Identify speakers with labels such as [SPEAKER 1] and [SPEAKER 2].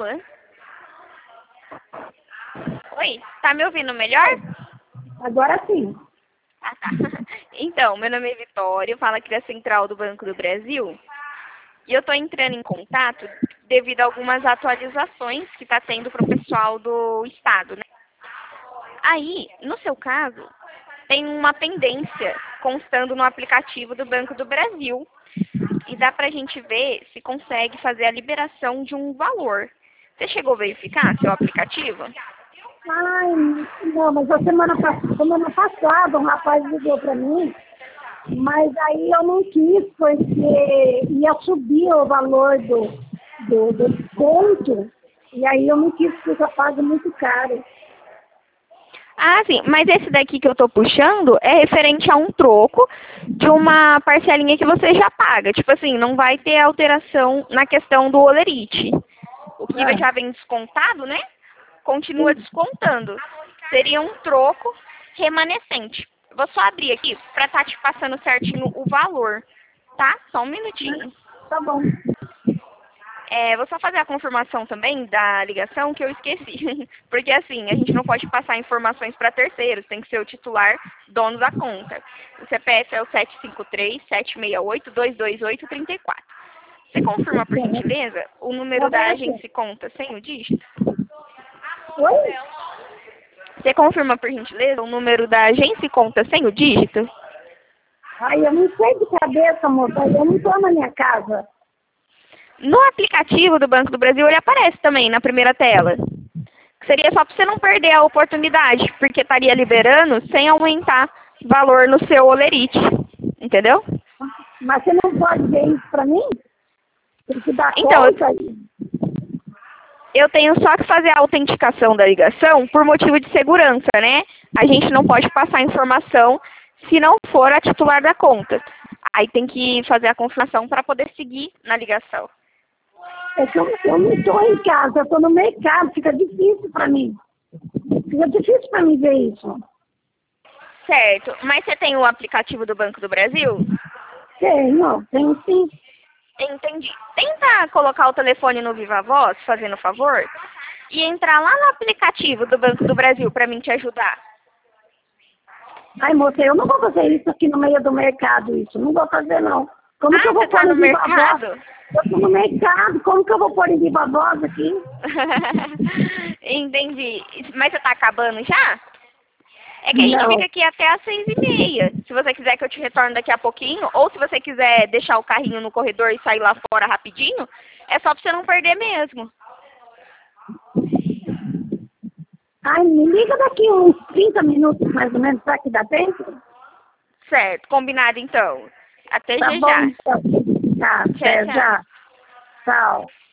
[SPEAKER 1] Alô? Oi, tá me ouvindo melhor?
[SPEAKER 2] Agora sim.
[SPEAKER 1] Ah, tá. Então, meu nome é Vitória, eu falo aqui da Central do Banco do Brasil. E eu tô entrando em contato devido a algumas atualizações que tá tendo pro pessoal do Estado, né? Aí, no seu caso, tem uma pendência constando no aplicativo do Banco do Brasil. E dá pra gente ver se consegue fazer a liberação de um valor. Você chegou a verificar seu aplicativo?
[SPEAKER 2] Ai, não, mas a semana passada um rapaz ligou para mim, mas aí eu não quis, porque ia subir o valor do desconto, e aí eu não quis, porque eu pago muito caro.
[SPEAKER 1] Ah, sim, mas esse daqui que eu tô puxando é referente a um troco de uma parcelinha que você já paga. Tipo assim, não vai ter alteração na questão do holerite. O que
[SPEAKER 2] Ah,
[SPEAKER 1] já vem descontado, né? Continua
[SPEAKER 2] sim,
[SPEAKER 1] descontando. Seria um troco remanescente. Vou só abrir aqui para estar te passando certinho o valor, tá? Só um minutinho.
[SPEAKER 2] tá bom.
[SPEAKER 1] Vou só fazer a confirmação também da ligação que eu esqueci. Porque assim, a gente não pode passar informações para terceiros, tem que ser o titular, dono da conta. O CPF é o 753-768-228-34. Você confirma, por gentileza, o número da
[SPEAKER 2] Agora sim.
[SPEAKER 1] agência e conta sem o dígito?
[SPEAKER 2] Oi?
[SPEAKER 1] Você confirma, por gentileza, o número da agência e conta sem o dígito?
[SPEAKER 2] Ai, eu não sei de cabeça, moça, eu não estou na minha casa.
[SPEAKER 1] No aplicativo do Banco do Brasil, ele aparece também na primeira tela. Seria só para você não perder a oportunidade, porque estaria liberando sem aumentar valor no seu holerite. Entendeu?
[SPEAKER 2] Mas você não pode ver isso para mim? Tem que dar
[SPEAKER 1] Então,
[SPEAKER 2] conta.
[SPEAKER 1] eu tenho só que fazer a autenticação da ligação por motivo de segurança, né? A gente não pode passar informação se não for a titular da conta. Aí tem que fazer a confirmação para poder seguir na ligação.
[SPEAKER 2] É que eu não estou em casa, eu estou no mercado, fica difícil para mim. Fica difícil para mim ver isso.
[SPEAKER 1] Certo. Mas você tem o aplicativo do Banco do Brasil?
[SPEAKER 2] Tenho sim.
[SPEAKER 1] Entendi. Tenta colocar o telefone no Viva Voz, fazendo favor, e entrar lá no aplicativo do Banco do Brasil para mim te ajudar.
[SPEAKER 2] Ai, moça, eu não vou fazer isso aqui no meio do mercado, isso. Não vou fazer, não. Como que eu
[SPEAKER 1] Ah,
[SPEAKER 2] vou
[SPEAKER 1] você tá
[SPEAKER 2] pôr
[SPEAKER 1] no
[SPEAKER 2] em viva voz?
[SPEAKER 1] mercado?
[SPEAKER 2] Eu estou no mercado, como que eu vou pôr em viva voz aqui?
[SPEAKER 1] Entendi. Mas você tá acabando já? É que a gente
[SPEAKER 2] Não.
[SPEAKER 1] fica aqui até às 6h30. Se você quiser que eu te retorne daqui a pouquinho, ou se você quiser deixar o carrinho no corredor e sair lá fora rapidinho, é só pra você não perder mesmo.
[SPEAKER 2] Ai, me liga daqui uns 30 minutos, mais ou menos, será que dá tempo?
[SPEAKER 1] Certo, combinado então. Até
[SPEAKER 2] Tá
[SPEAKER 1] já
[SPEAKER 2] bom,
[SPEAKER 1] já.
[SPEAKER 2] então. Tá,
[SPEAKER 1] Tchau,
[SPEAKER 2] até
[SPEAKER 1] tchau.
[SPEAKER 2] já. Tchau.